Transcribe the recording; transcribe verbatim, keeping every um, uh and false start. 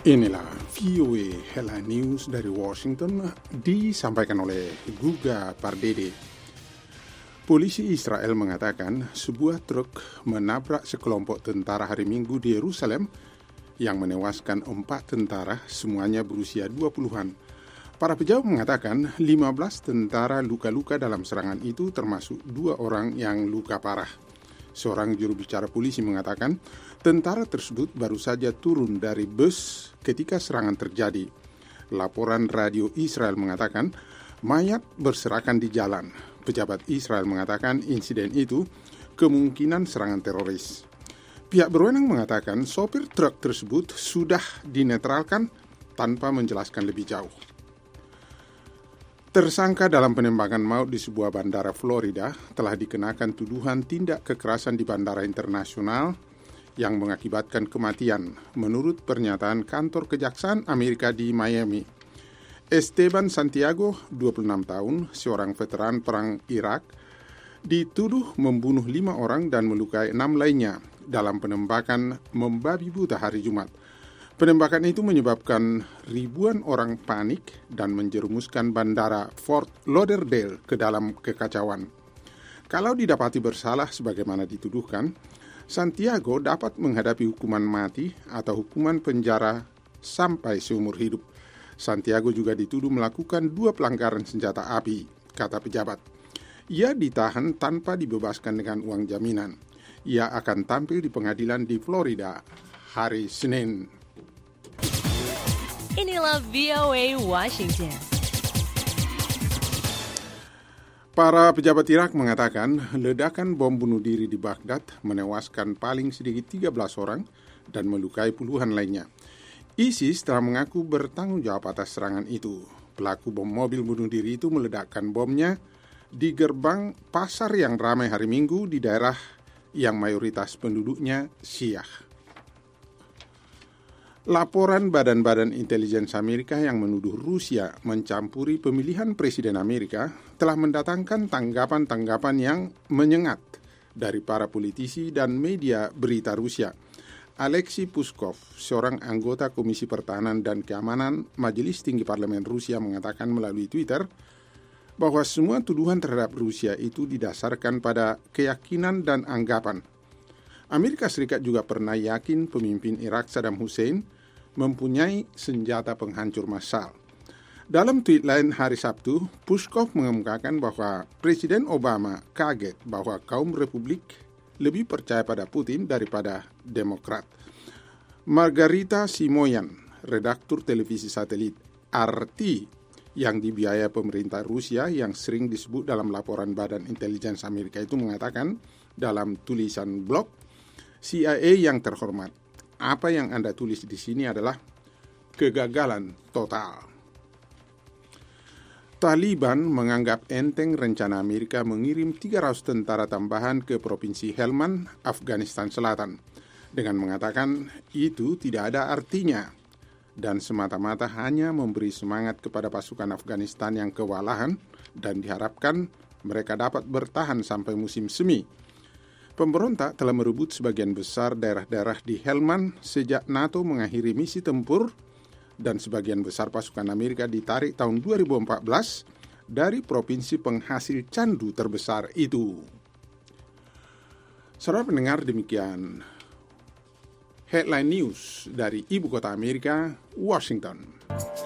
Inilah V O A Headline News dari Washington, disampaikan oleh Guga Pardede. Polisi Israel mengatakan sebuah truk menabrak sekelompok tentara hari Minggu di Yerusalem yang menewaskan empat tentara, semuanya berusia dua puluhan. Para pejabat mengatakan lima belas tentara luka-luka dalam serangan itu, termasuk dua orang yang luka parah. Seorang juru bicara polisi mengatakan tentara tersebut baru saja turun dari bus ketika serangan terjadi. Laporan radio Israel mengatakan mayat berserakan di jalan. Pejabat Israel mengatakan insiden itu kemungkinan serangan teroris. Pihak berwenang mengatakan sopir truk tersebut sudah dinetralkan tanpa menjelaskan lebih jauh. Tersangka dalam penembakan maut di sebuah bandara Florida telah dikenakan tuduhan tindak kekerasan di bandara internasional yang mengakibatkan kematian, menurut pernyataan kantor kejaksaan Amerika di Miami. Esteban Santiago, dua puluh enam tahun, seorang veteran perang Irak, dituduh membunuh lima orang dan melukai enam lainnya dalam penembakan membabi buta hari Jumat. Penembakan itu menyebabkan ribuan orang panik dan menjerumuskan bandara Fort Lauderdale ke dalam kekacauan. Kalau didapati bersalah sebagaimana dituduhkan, Santiago dapat menghadapi hukuman mati atau hukuman penjara sampai seumur hidup. Santiago juga dituduh melakukan dua pelanggaran senjata api, kata pejabat. Ia ditahan tanpa dibebaskan dengan uang jaminan. Ia akan tampil di pengadilan di Florida hari Senin. Inilah V O A Washington. Para pejabat Irak mengatakan ledakan bom bunuh diri di Baghdad menewaskan paling sedikit tiga belas orang dan melukai puluhan lainnya. ISIS telah mengaku bertanggung jawab atas serangan itu. Pelaku bom mobil bunuh diri itu meledakkan bomnya di gerbang pasar yang ramai hari Minggu di daerah yang mayoritas penduduknya Syiah. Laporan badan-badan intelijen Amerika yang menuduh Rusia mencampuri pemilihan presiden Amerika telah mendatangkan tanggapan-tanggapan yang menyengat dari para politisi dan media berita Rusia. Alexei Puskov, seorang anggota Komisi Pertahanan dan Keamanan Majelis Tinggi Parlemen Rusia, mengatakan melalui Twitter bahwa semua tuduhan terhadap Rusia itu didasarkan pada keyakinan dan anggapan. Amerika Serikat juga pernah yakin pemimpin Irak Saddam Hussein mempunyai senjata penghancur massal. Dalam tweet lain hari Sabtu, Puskov mengemukakan bahwa Presiden Obama kaget bahwa kaum Republik lebih percaya pada Putin daripada Demokrat. Margarita Simoyan, redaktur televisi satelit R T yang dibiayai pemerintah Rusia yang sering disebut dalam laporan Badan Intelijen Amerika itu, mengatakan dalam tulisan blog, C I A yang terhormat, apa yang Anda tulis di sini adalah kegagalan total. Taliban menganggap enteng rencana Amerika mengirim tiga ratus tentara tambahan ke Provinsi Helmand, Afghanistan Selatan, dengan mengatakan itu tidak ada artinya dan semata-mata hanya memberi semangat kepada pasukan Afghanistan yang kewalahan dan diharapkan mereka dapat bertahan sampai musim semi. Pemberontak telah merebut sebagian besar daerah-daerah di Helmand sejak NATO mengakhiri misi tempur dan sebagian besar pasukan Amerika ditarik tahun dua ribu empat belas dari provinsi penghasil candu terbesar itu. Saudara pendengar, demikian Headline News dari Ibu Kota Amerika, Washington.